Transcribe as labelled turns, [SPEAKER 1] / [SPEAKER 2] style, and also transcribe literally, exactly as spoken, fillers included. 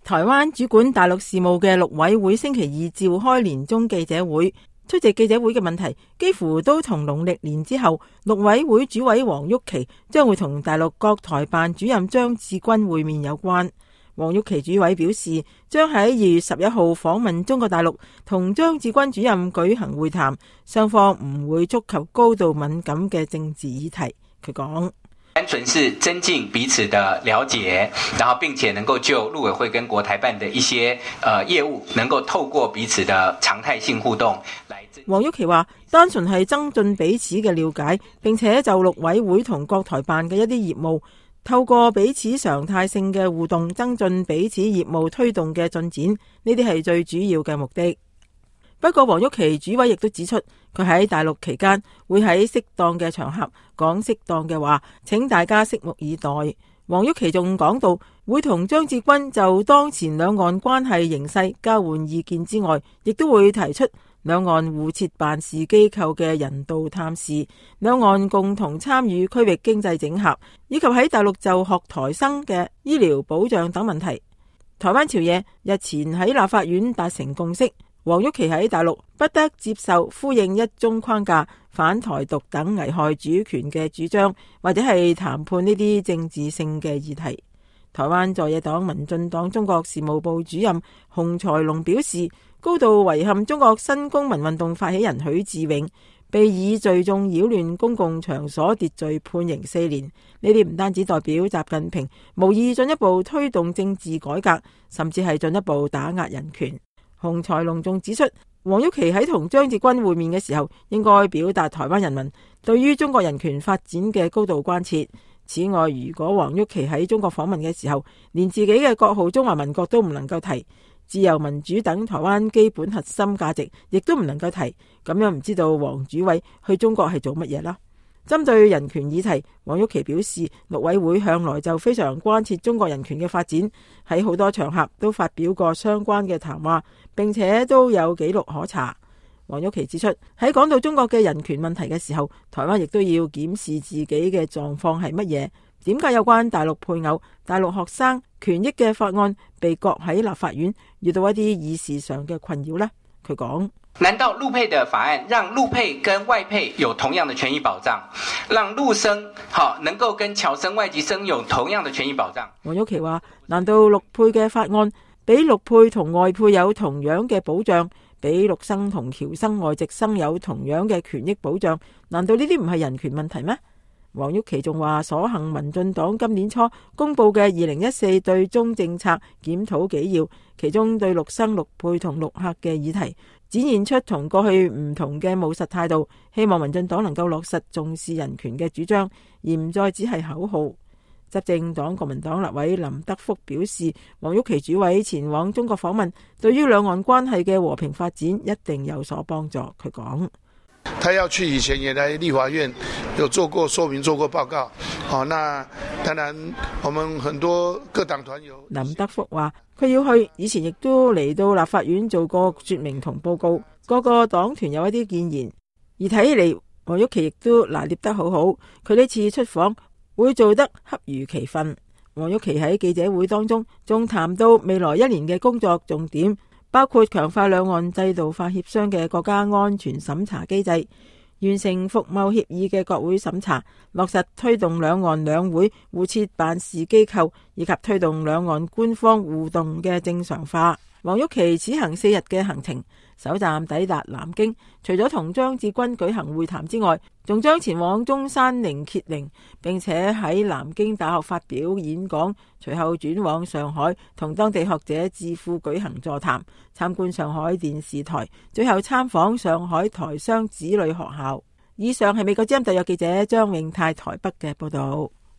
[SPEAKER 1] 台灣主管大陸事務嘅陸委會星期二召開年終記者會，出席記者會嘅問題幾乎都同農曆年之後陸委會主委黃郁琪將會同大陸國台辦主任張志軍會面有關。黃郁琪主委表示，將喺二月十一號訪問中國大陸，同張志軍主任舉行會談，雙方唔會觸及高度敏感嘅政治議題。佢講，
[SPEAKER 2] 單純是增進彼此的了解，然後並且能夠就陸委會跟國台辦的一些呃業務，能夠透過彼此的常態性互動來。
[SPEAKER 1] 黃郁琪話，單純係增進彼此嘅了解，並且就陸委會同國台辦嘅一啲業務，透過彼此常態性嘅互動，增進彼此業務推動嘅進展，呢啲係最主要嘅目的。不過黃郁琪主委亦都指出，佢喺大陸期間會喺適當嘅場合講適當嘅話，請大家拭目以待。黃郁琪仲講到，會同張志軍就當前兩岸關係形勢交換意見之外，亦都會提出兩岸互設辦事機構嘅人道探視，兩岸共同參與區域經濟整合，以及喺大陸就學台生嘅醫療保障等問題。台灣朝野日前喺立法院達成共識，黃郁琪喺大陸不得接受呼應一中框架、反台獨等危害主權嘅主張，或者係談判呢啲政治性嘅議題。台灣在野黨民進黨中國事務部主任洪才龍表示，高度遺憾中國新公民運動發起人許志永被以聚眾擾亂公共場所秩序判刑四年，呢啲唔單止代表習近平無意進一步推動政治改革，甚至係進一步打壓人權。洪才龍仲指出，黃郁琪喺同張志軍會面嘅時候，應該表達台灣人民對於中國人權發展嘅高度關切。此外，如果黃郁琪喺中國訪問嘅時候，連自己嘅國號中華民國都唔能夠提，自由民主等台灣基本核心價值亦都唔能夠提，咁樣唔知道黃主委去中國係做乜嘢啦？針對人權議題，黃郁琪表示，陸委會向來就非常關切中國人權嘅發展，喺好多場合都發表過相關嘅談話，並且都有記錄可查。黃郁琪指出，喺講到中國嘅人權問題嘅時候，台灣亦都要檢視自己嘅狀況係乜嘢。點解有關大陸配偶、大陸學生權益嘅法案被擱喺立法院，遇到一啲議事上嘅困擾呢？佢講，
[SPEAKER 2] 難道陸配的法案讓陸配跟外配有同樣的權益保障，讓陸生好能夠跟僑生外籍生有同樣的權益保障？
[SPEAKER 1] 黃郁琪話，難道陸配嘅法案俾陸配同外配有同樣嘅保障，俾陸生同僑生外籍生有同樣嘅權益保障？難道呢啲唔係人權問題咩？黃郁琪仲話，所幸民進黨今年初公布嘅二零一四對中政策檢討紀要，其中對陸生、陸配同陸客嘅議題展現出同過去唔同嘅務實態度，希望民進黨能夠落實重視人權嘅主張，而唔再只係口號。執政黨國民黨立委林德福表示，黃郁琪主委前往中國訪問，對於兩岸關係嘅和平發展一定有所幫助。佢講，
[SPEAKER 3] 他要去以前也來立法院有做過說明，做過報告。好，那當然我們很多各黨團有。
[SPEAKER 1] 林德福話，佢要去以前亦都嚟到立法院做過說明同報告，各個黨團有一啲建言，而睇起嚟黃郁琪亦都拿捏得好好，佢呢次出訪會做得恰如其分。黃郁琪喺記者會當中仲談到未來一年嘅工作重點，包括強化兩岸制度化協商嘅國家安全審查機制，完成服貿協議嘅國會審查，落實推動兩岸兩會互設辦事機構，以及推動兩岸官方互動嘅正常化。黃郁琪此行四日嘅行程，首站抵達南京，除咗同張志軍舉行會談之外，仲將前往中山陵揭陵，並且喺南京大學發表演講，隨後轉往上海同當地學者智庫舉行座談，參觀上海電視台，最後參訪上海台商子女學校。以上係美國之音特約記者張永泰台北嘅報道。